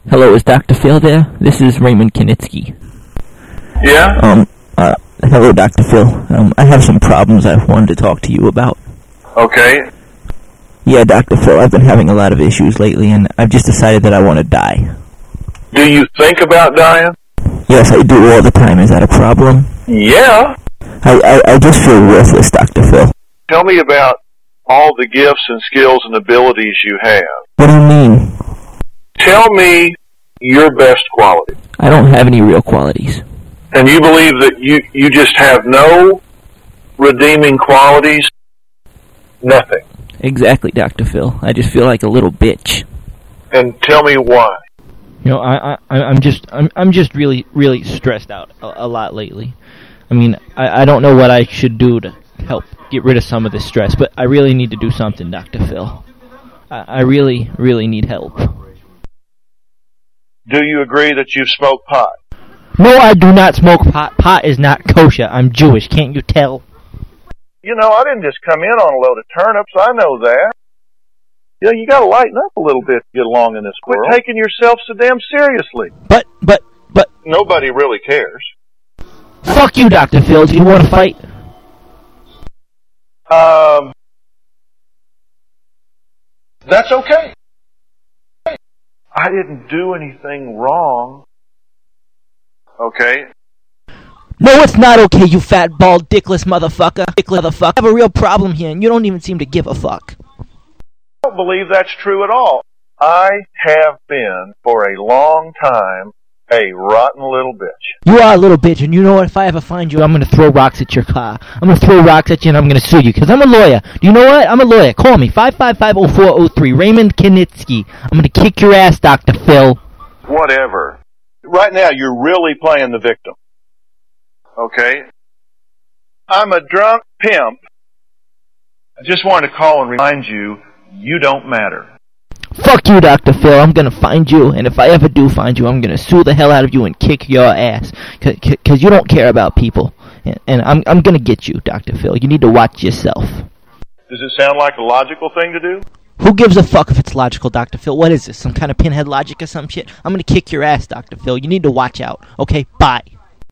Hello, is Dr. Phil there? This is Raymond Kinitsky. Yeah? Hello, Dr. Phil. I have some problems I wanted to talk to you about. Okay. Yeah, Dr. Phil, I've been having a lot of issues lately, and I've just decided that I want to die. Do you think about dying? Yes, I do all the time. Is that a problem? Yeah. I just feel worthless, Dr. Phil. Tell me about all the gifts and skills and abilities you have. What do you mean? Tell me your best quality. I don't have any real qualities. And you believe that you just have no redeeming qualities? Nothing. Exactly, Dr. Phil. I just feel like a little bitch. And tell me why. You know, I'm just really stressed out a lot lately. I mean, I don't know what I should do to help get rid of some of this stress, but I really need to do something, Dr. Phil. I really need help. Do you agree that you've smoked pot? No, I do not smoke pot. Pot is not kosher. I'm Jewish. Can't you tell? You know, I didn't just come in on a load of turnips. I know that. Yeah, you got to lighten up a little bit to get along in this world. Quit taking yourself so damn seriously. But... Nobody really cares. Fuck you, Dr. Phil. Do you want to fight? That's okay. I didn't do anything wrong. Okay? No, it's not okay, you fat, bald, dickless motherfucker. I have a real problem here, and you don't even seem to give a fuck. I don't believe that's true at all. I have been, for a long time, a rotten little bitch. You are a little bitch, and you know what? If I ever find you, I'm going to throw rocks at your car. I'm going to throw rocks at you, and I'm going to sue you, because I'm a lawyer. Do you know what? I'm a lawyer. Call me, 555-0403, Raymond Kinitsky. I'm going to kick your ass, Dr. Phil. Whatever. Right now, you're really playing the victim. Okay? I'm a drunk pimp. I just wanted to call and remind you, you don't matter. Fuck you, Dr. Phil. I'm gonna find you, and if I ever do find you, I'm gonna sue the hell out of you and kick your ass. Cause you don't care about people. And I'm gonna get you, Dr. Phil. You need to watch yourself. Does it sound like a logical thing to do? Who gives a fuck if it's logical, Dr. Phil? What is this, some kind of pinhead logic or some shit? I'm gonna kick your ass, Dr. Phil. You need to watch out. Okay, bye.